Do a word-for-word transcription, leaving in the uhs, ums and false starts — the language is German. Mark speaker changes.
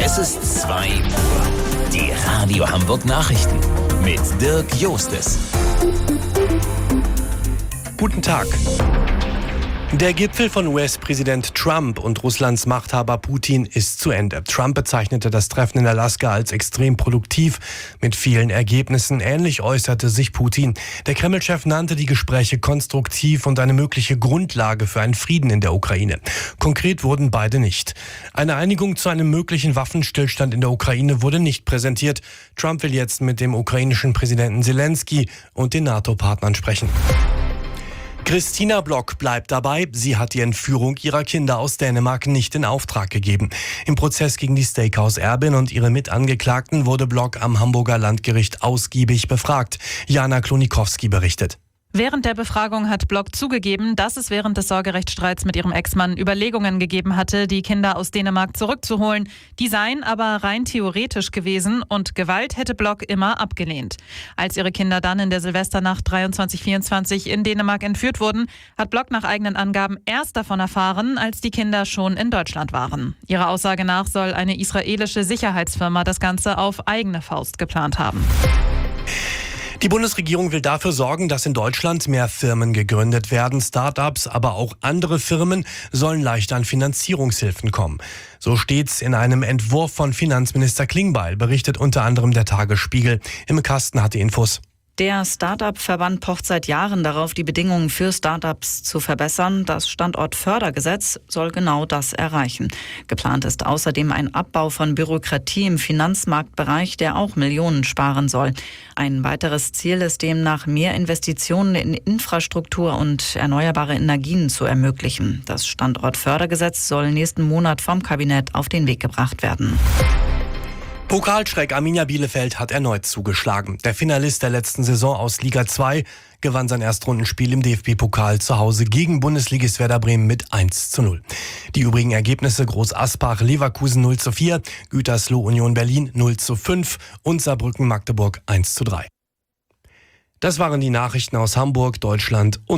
Speaker 1: Es ist zwei Uhr. Die Radio Hamburg Nachrichten mit Dirk Jostes.
Speaker 2: Guten Tag. Der Gipfel von U S-Präsident Trump und Russlands Machthaber Putin ist zu Ende. Trump bezeichnete das Treffen in Alaska als extrem produktiv mit vielen Ergebnissen. Ähnlich äußerte sich Putin. Der Kreml-Chef nannte die Gespräche konstruktiv und eine mögliche Grundlage für einen Frieden in der Ukraine. Konkret wurden beide nicht. Eine Einigung zu einem möglichen Waffenstillstand in der Ukraine wurde nicht präsentiert. Trump will jetzt mit dem ukrainischen Präsidenten Zelensky und den NATO-Partnern sprechen. Christina Block bleibt dabei. Sie hat die Entführung ihrer Kinder aus Dänemark nicht in Auftrag gegeben. Im Prozess gegen die Steakhouse-Erbin und ihre Mitangeklagten wurde Block am Hamburger Landgericht ausgiebig befragt. Jana Klonikowski berichtet.
Speaker 3: Während der Befragung hat Block zugegeben, dass es während des Sorgerechtsstreits mit ihrem Ex-Mann Überlegungen gegeben hatte, die Kinder aus Dänemark zurückzuholen. Die seien aber rein theoretisch gewesen und Gewalt hätte Block immer abgelehnt. Als ihre Kinder dann in der Silvesternacht dreiundzwanzig vierundzwanzig in Dänemark entführt wurden, hat Block nach eigenen Angaben erst davon erfahren, als die Kinder schon in Deutschland waren. Ihrer Aussage nach soll eine israelische Sicherheitsfirma das Ganze auf eigene Faust geplant haben.
Speaker 2: Die Bundesregierung will dafür sorgen, dass in Deutschland mehr Firmen gegründet werden. Start-ups, aber auch andere Firmen sollen leichter an Finanzierungshilfen kommen. So steht's in einem Entwurf von Finanzminister Klingbeil, berichtet unter anderem der Tagesspiegel. Im Kasten hat die Infos.
Speaker 4: Der Start-up-Verband pocht seit Jahren darauf, die Bedingungen für Start-ups zu verbessern. Das Standortfördergesetz soll genau das erreichen. Geplant ist außerdem ein Abbau von Bürokratie im Finanzmarktbereich, der auch Millionen sparen soll. Ein weiteres Ziel ist demnach, mehr Investitionen in Infrastruktur und erneuerbare Energien zu ermöglichen. Das Standortfördergesetz soll nächsten Monat vom Kabinett auf den Weg gebracht werden.
Speaker 2: Pokalschreck Arminia Bielefeld hat erneut zugeschlagen. Der Finalist der letzten Saison aus Liga zwei gewann sein Erstrundenspiel im D F B-Pokal zu Hause gegen Bundesligist Werder Bremen mit eins zu null. Die übrigen Ergebnisse: Groß Asbach Leverkusen null zu vier, Gütersloh Union Berlin null zu fünf und Saarbrücken Magdeburg eins zu drei. Das waren die Nachrichten aus Hamburg, Deutschland und